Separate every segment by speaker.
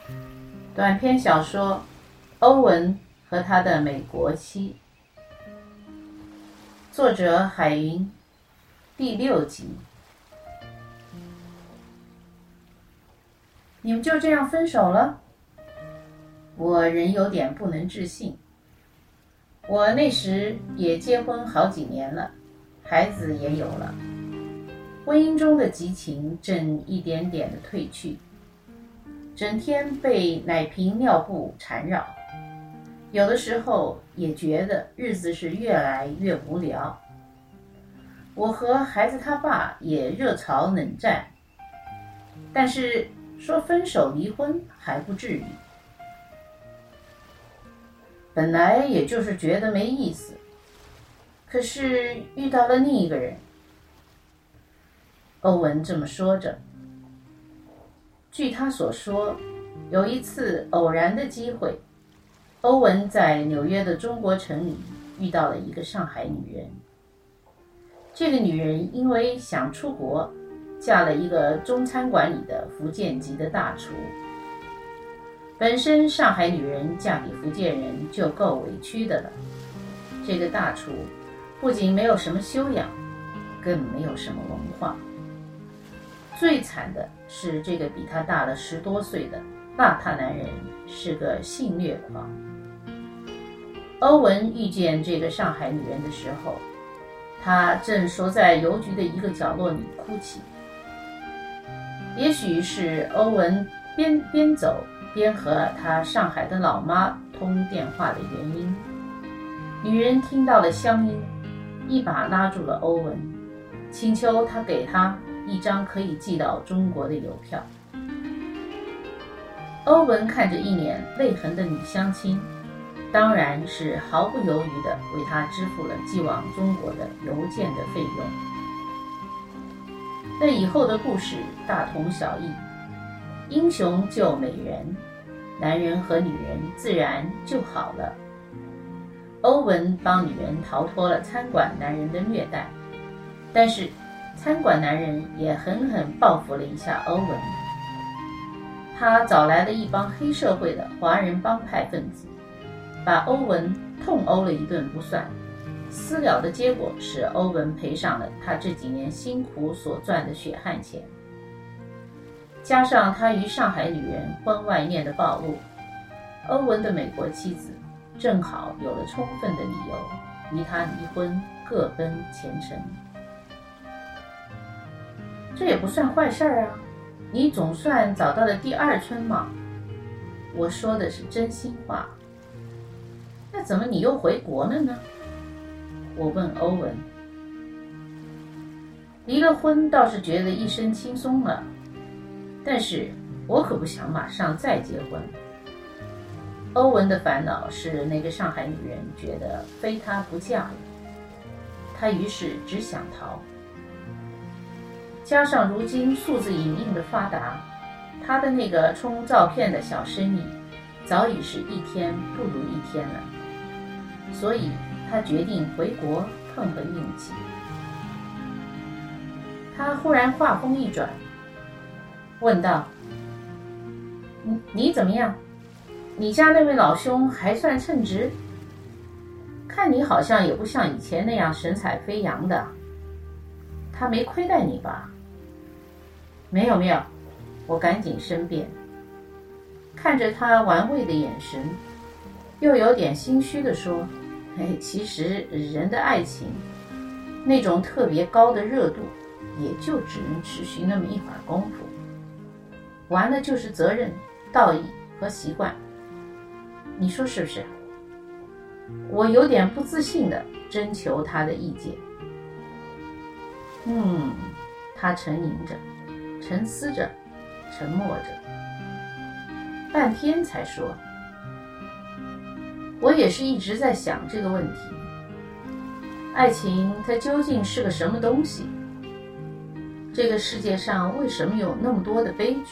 Speaker 1: 短篇小说《欧文和他的美国妻》，作者海云，第6集。你们就这样分手了？我仍有点不能置信。我那时也结婚好几年了，孩子也有了，婚姻中的激情正一点点的褪去，整天被奶瓶尿布缠绕，有的时候也觉得日子是越来越无聊。我和孩子他爸也热吵冷战，但是说分手离婚还不至于。本来也就是觉得没意思，可是遇到了另一个人。欧文这么说着。据他所说，有一次偶然的机会，欧文在纽约的中国城里遇到了一个上海女人。这个女人因为想出国，嫁了一个中餐馆里的福建籍的大厨。本身上海女人嫁给福建人就够委屈的了，这个大厨不仅没有什么修养，更没有什么文化。最惨的是这个比他大了10多岁的邋遢男人是个性虐狂。欧文遇见这个上海女人的时候，她正缩在邮局的一个角落里哭泣。也许是欧文边走边和他上海的老妈通电话的原因，女人听到了乡音，一把拉住了欧文，请求他给她一张可以寄到中国的邮票。欧文看着一脸泪痕的女乡亲，当然是毫不犹豫地为她支付了寄往中国的邮件的费用。那以后的故事大同小异，英雄救美人，男人和女人自然就好了。欧文帮女人逃脱了餐馆男人的虐待，但是餐馆男人也狠狠报复了一下欧文。他找来了一帮黑社会的华人帮派分子，把欧文痛殴了一顿不算，私了的结果是欧文赔上了他这几年辛苦所赚的血汗钱。加上他与上海女人婚外恋的暴露，欧文的美国妻子正好有了充分的理由与他离婚，各奔前程。这也不算坏事啊，你总算找到了第二春嘛。我说的是真心话。那怎么你又回国了呢？我问欧文。离了婚倒是觉得一身轻松了，但是我可不想马上再结婚。欧文的烦恼是那个上海女人觉得非他不嫁了，他于是只想逃。加上如今数字影印的发达，他的那个冲照片的小生意早已是一天不如一天了，所以他决定回国碰碰运气。他忽然话锋一转，问道：你怎么样？你家那位老兄还算称职？看你好像也不像以前那样神采飞扬的，他没亏待你吧？没有，我赶紧申辩。看着他玩味的眼神，又有点心虚地说：其实人的爱情那种特别高的热度也就只能持续那么一会儿功夫，完了就是责任、道义和习惯，你说是不是？我有点不自信地征求他的意见。他沉吟着，沉思着，沉默着，半天才说：我也是一直在想这个问题，爱情它究竟是个什么东西？这个世界上为什么有那么多的悲剧？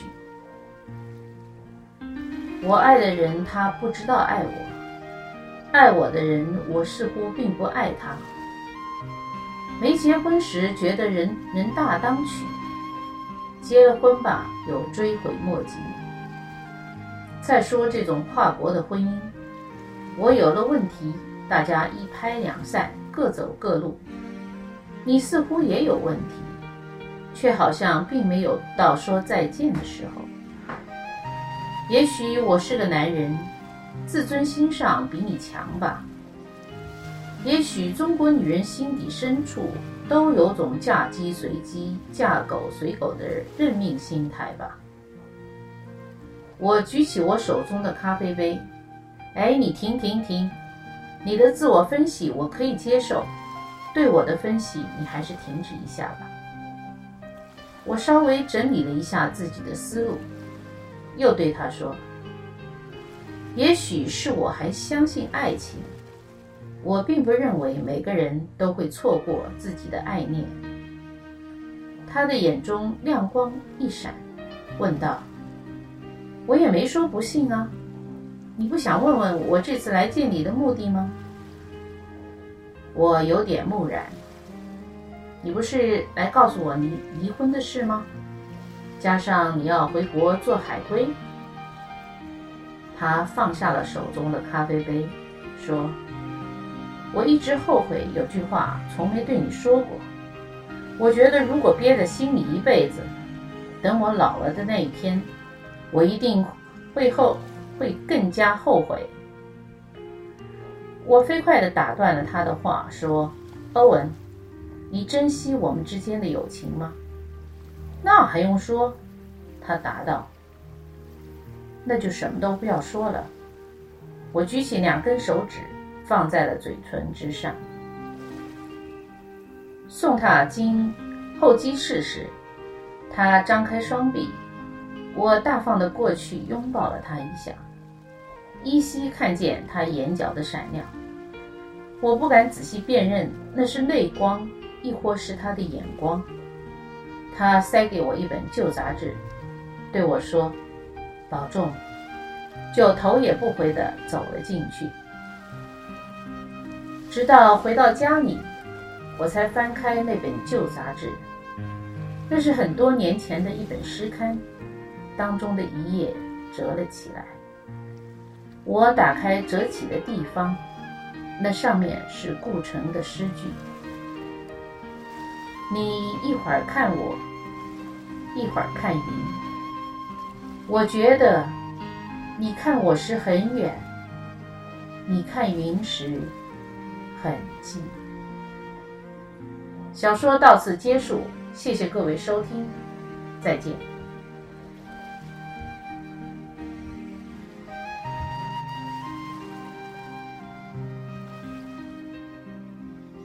Speaker 1: 我爱的人他不知道爱我，爱我的人我似乎并不爱他。没结婚时觉得人大当娶，结了婚吧又追悔莫及。 再说这种跨国的婚姻，我有了问题，大家一拍两散，各走各路。你似乎也有问题，却好像并没有到说再见的时候。也许我是个男人，自尊心上比你强吧。也许中国女人心底深处都有种嫁鸡随鸡、嫁狗随狗的认命心态吧。我举起我手中的咖啡杯，你停，你的自我分析我可以接受，对我的分析你还是停止一下吧。我稍微整理了一下自己的思路，又对他说，也许是我还相信爱情，我并不认为每个人都会错过自己的爱念。他的眼中亮光一闪，问道，我也没说不信啊，你不想问问我这次来见你的目的吗？我有点木然。你不是来告诉我你离婚的事吗？加上你要回国做海归。他放下了手中的咖啡杯，说，我一直后悔有句话从没对你说过，我觉得如果憋在心里一辈子，等我老了的那一天，我一定会更加后悔。我飞快地打断了他的话，说，欧文，你珍惜我们之间的友情吗？那还用说，他答道。那就什么都不要说了。我举起2根手指，放在了嘴唇之上。送他经候机室时，他张开双臂，我大方地过去拥抱了他一下，依稀看见他眼角的闪亮。我不敢仔细辨认那是泪光亦或是他的眼光。他塞给我一本旧杂志，对我说，保重，就头也不回地走了进去。直到回到家里，我才翻开那本旧杂志，那是很多年前的一本诗刊，当中的一页折了起来。我打开折起的地方，那上面是顾城的诗句，你一会儿看我，一会儿看云，我觉得你看我时很远，你看云时很近。小说到此结束，谢谢各位收听，再见。